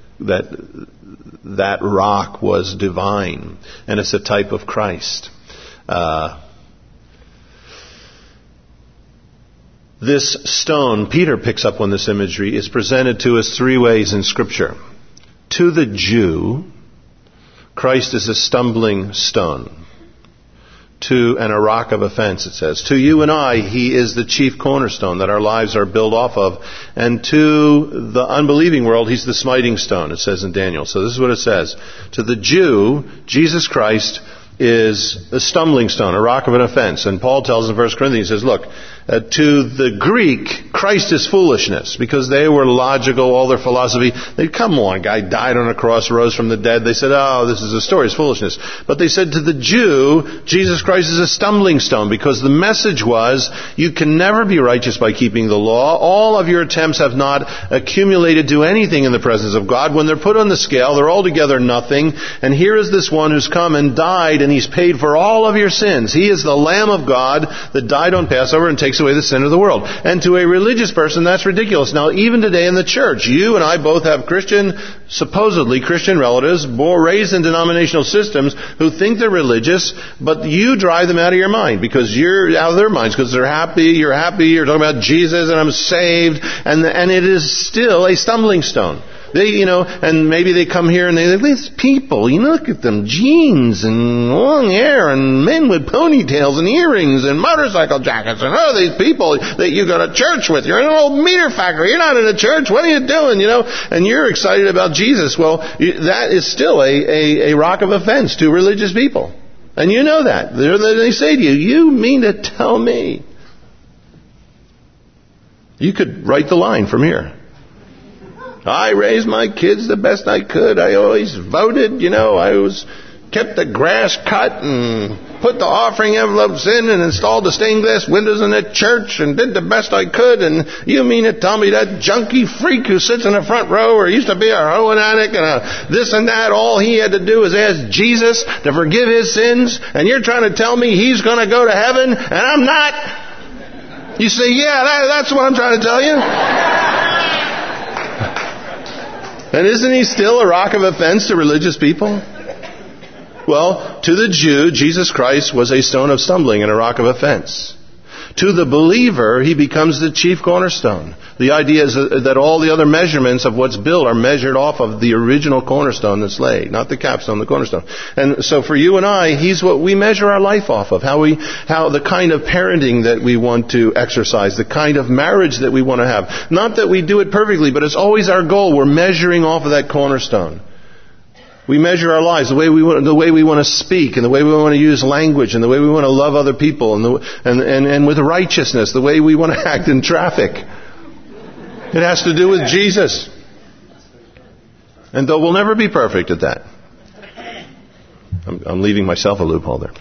that rock was divine, and it's a type of Christ. This stone, Peter picks up on this imagery, is presented to us three ways in Scripture. To the Jew, Christ is a stumbling stone. And a rock of offense, it says. To you and I, He is the chief cornerstone that our lives are built off of. And to the unbelieving world, He's the smiting stone, it says in Daniel. So this is what it says. To the Jew, Jesus Christ is a stumbling stone, a rock of an offense. And Paul tells in 1 Corinthians, he says, look, to the Greek, Christ is foolishness, because they were logical, all their philosophy. Come on, guy died on a cross, rose from the dead. They said, oh, this is a story, it's foolishness. But they said to the Jew, Jesus Christ is a stumbling stone, because the message was, you can never be righteous by keeping the law. All of your attempts have not accumulated to anything in the presence of God. When they're put on the scale, they're altogether nothing. And here is this one who's come and died, and He's paid for all of your sins. He is the Lamb of God that died on Passover and takes away the sin of the world. And to a religious person, that's ridiculous. Now, even today in the church, you and I both have supposedly Christian relatives, raised in denominational systems, who think they're religious, but you drive them out of your mind, because you're out of their minds, because they're happy, you're talking about Jesus, and I'm saved, and it is still a stumbling stone. They, and maybe they come here and they these people, look at them, jeans and long hair and men with ponytails and earrings and motorcycle jackets, and these people that you go to church with. You're in an old meter factory. You're not in a church. What are you doing? And you're excited about Jesus. Well, that is still a rock of offense to religious people. And you know that. They say to you, you mean to tell me? You could write the line from here. I raised my kids the best I could. I always voted, I kept the grass cut and put the offering envelopes in and installed the stained glass windows in the church and did the best I could. And you mean to tell me that junkie freak who sits in the front row, or used to be a heroin addict and a this and that, all he had to do was ask Jesus to forgive his sins, and you're trying to tell me he's going to go to heaven and I'm not? You say, yeah, that's what I'm trying to tell you. And isn't he still a rock of offense to religious people? Well, to the Jew, Jesus Christ was a stone of stumbling and a rock of offense. To the believer, he becomes the chief cornerstone. The idea is that all the other measurements of what's built are measured off of the original cornerstone that's laid, not the capstone, the cornerstone. And so for you and I, he's what we measure our life off of, how the kind of parenting that we want to exercise, the kind of marriage that we want to have. Not that we do it perfectly, but it's always our goal. We're measuring off of that cornerstone. We measure our lives, the way we want to speak, and the way we want to use language, and the way we want to love other people, and with righteousness, the way we want to act in traffic. It has to do with Jesus. And though we'll never be perfect at that, I'm leaving myself a loophole there.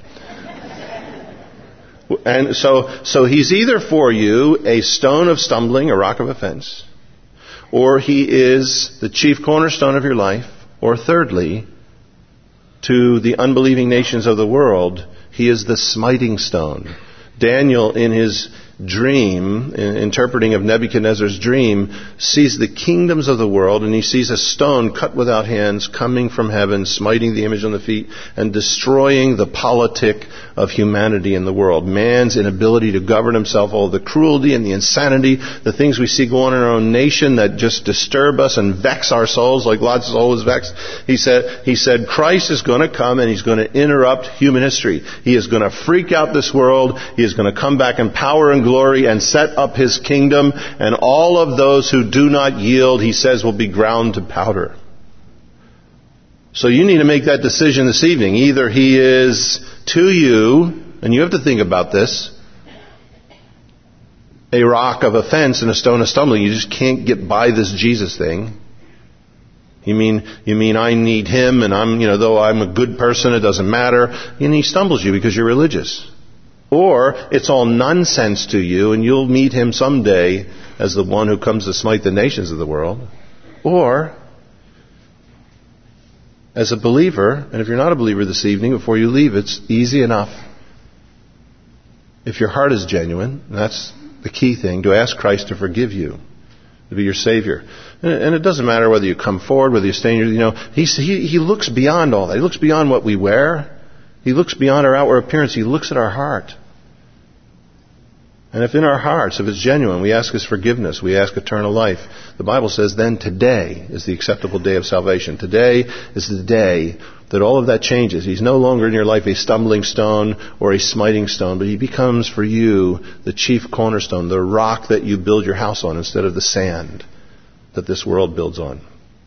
And so he's either for you a stone of stumbling, a rock of offense, or he is the chief cornerstone of your life. Or thirdly, to the unbelieving nations of the world, he is the smiting stone. Daniel, in his dream, interpreting of Nebuchadnezzar's dream, sees the kingdoms of the world, and he sees a stone cut without hands coming from heaven, smiting the image on the feet, and destroying the politic of humanity in the world. Man's inability to govern himself, all the cruelty and the insanity, the things we see going on in our own nation that just disturb us and vex our souls, like Lot's soul was vexed. He said, Christ is going to come and he's going to interrupt human history. He is going to freak out this world. He is going to come back in power and glory and set up his kingdom, and all of those who do not yield, he says, will be ground to powder. So you need to make that decision this evening. Either he is to you, and you have to think about this, a rock of offense and a stone of stumbling. You just can't get by this Jesus thing. You mean I need him, and though I'm a good person, it doesn't matter. And he stumbles you because you're religious. Or it's all nonsense to you, and you'll meet him someday as the one who comes to smite the nations of the world. Or, as a believer, and if you're not a believer this evening, before you leave, it's easy enough. If your heart is genuine, and that's the key thing, to ask Christ to forgive you, to be your Savior. And it doesn't matter whether you come forward, whether you stay in your, he looks beyond all that. He looks beyond what we wear. He looks beyond our outward appearance. He looks at our heart. And if in our hearts, if it's genuine, we ask His forgiveness, we ask eternal life, the Bible says then today is the acceptable day of salvation. Today is the day that all of that changes. He's no longer in your life a stumbling stone or a smiting stone, but He becomes for you the chief cornerstone, the rock that you build your house on instead of the sand that this world builds on.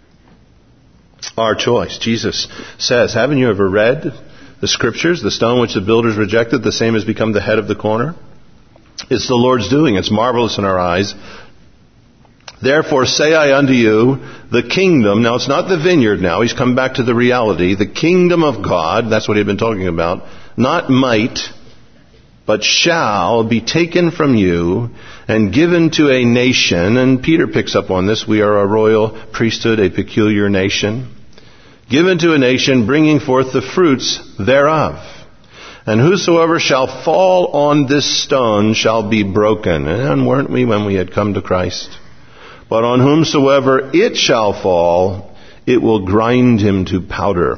Our choice. Jesus says, haven't you ever read the Scriptures? The stone which the builders rejected, the same has become the head of the corner. It's the Lord's doing. It's marvelous in our eyes. Therefore say I unto you, the kingdom, now it's not the vineyard now, he's come back to the reality, the kingdom of God, that's what he'd been talking about, not might, but shall be taken from you and given to a nation, and Peter picks up on this, we are a royal priesthood, a peculiar nation, given to a nation bringing forth the fruits thereof. And whosoever shall fall on this stone shall be broken. And weren't we when we had come to Christ? But on whomsoever it shall fall, it will grind him to powder.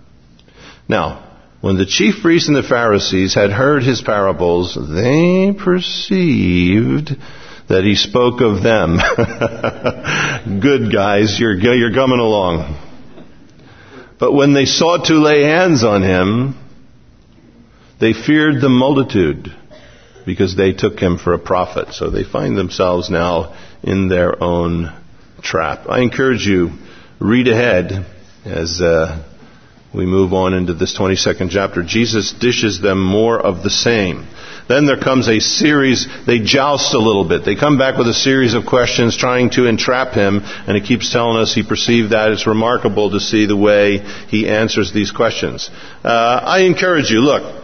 Now, when the chief priests and the Pharisees had heard his parables, they perceived that he spoke of them. Good guys, you're coming along. But when they sought to lay hands on him, they feared the multitude because they took him for a prophet. So they find themselves now in their own trap. I encourage you, read ahead as we move on into this 22nd chapter. Jesus dishes them more of the same. Then there comes a series, they joust a little bit. They come back with a series of questions trying to entrap him, and he keeps telling us he perceived that. It's remarkable to see the way he answers these questions. I encourage you, look,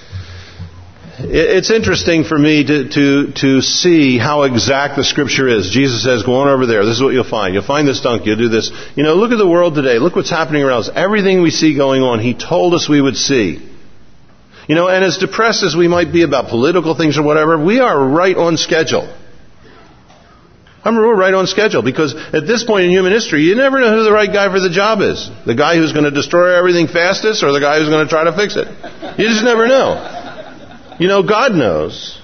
it's interesting for me to see how exact the Scripture is. Jesus says, go on over there. This is what you'll find. You'll find this donkey. You'll do this. Look at the world today. Look what's happening around us. Everything we see going on, He told us we would see. And as depressed as we might be about political things or whatever, we are right on schedule. I mean, we're right on schedule, because at this point in human history, you never know who the right guy for the job is. The guy who's going to destroy everything fastest, or the guy who's going to try to fix it. You just never know. You know, God knows.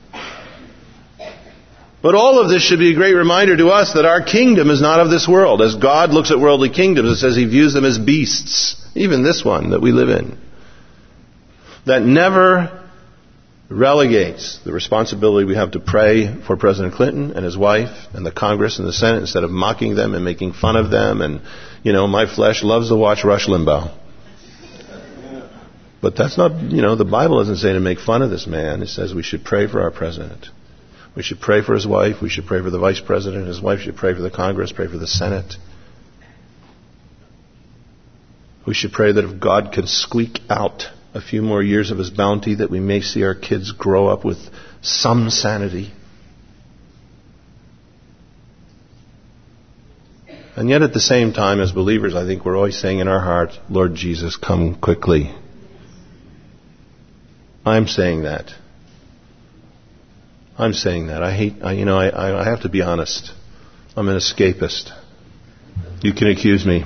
But all of this should be a great reminder to us that our kingdom is not of this world. As God looks at worldly kingdoms, it says He views them as beasts. Even this one that we live in. That never relegates the responsibility we have to pray for President Clinton and his wife and the Congress and the Senate, instead of mocking them and making fun of them. And, you know, my flesh loves to watch Rush Limbaugh. But that's not, you know, the Bible doesn't say to make fun of this man. It says we should pray for our president. We should pray for his wife. We should pray for the vice president. His wife should pray for the Congress, pray for the Senate. We should pray that if God can squeak out a few more years of His bounty, that we may see our kids grow up with some sanity. And yet at the same time, as believers, I think we're always saying in our heart, Lord Jesus, come quickly. I'm saying that. I'm saying that. I have to be honest. I'm an escapist. You can accuse me.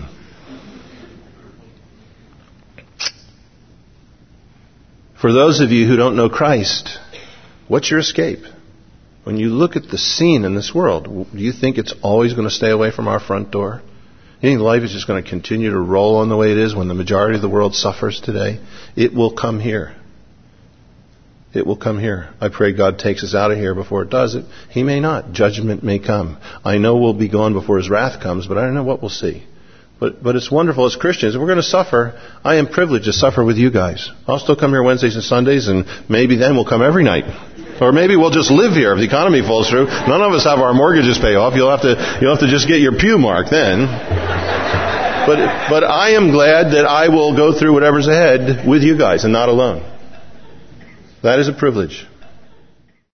For those of you who don't know Christ, what's your escape? When you look at the scene in this world, do you think it's always going to stay away from our front door? You think life is just going to continue to roll on the way it is when the majority of the world suffers today? It will come here. It will come here. I pray God takes us out of here before it does. He may not. Judgment may come. I know we'll be gone before His wrath comes, but I don't know what we'll see. But it's wonderful as Christians. If we're going to suffer, I am privileged to suffer with you guys. I'll still come here Wednesdays and Sundays, and maybe then we'll come every night. Or maybe we'll just live here if the economy falls through. None of us have our mortgages pay off. You'll have to just get your pew mark then. But I am glad that I will go through whatever's ahead with you guys and not alone. That is a privilege.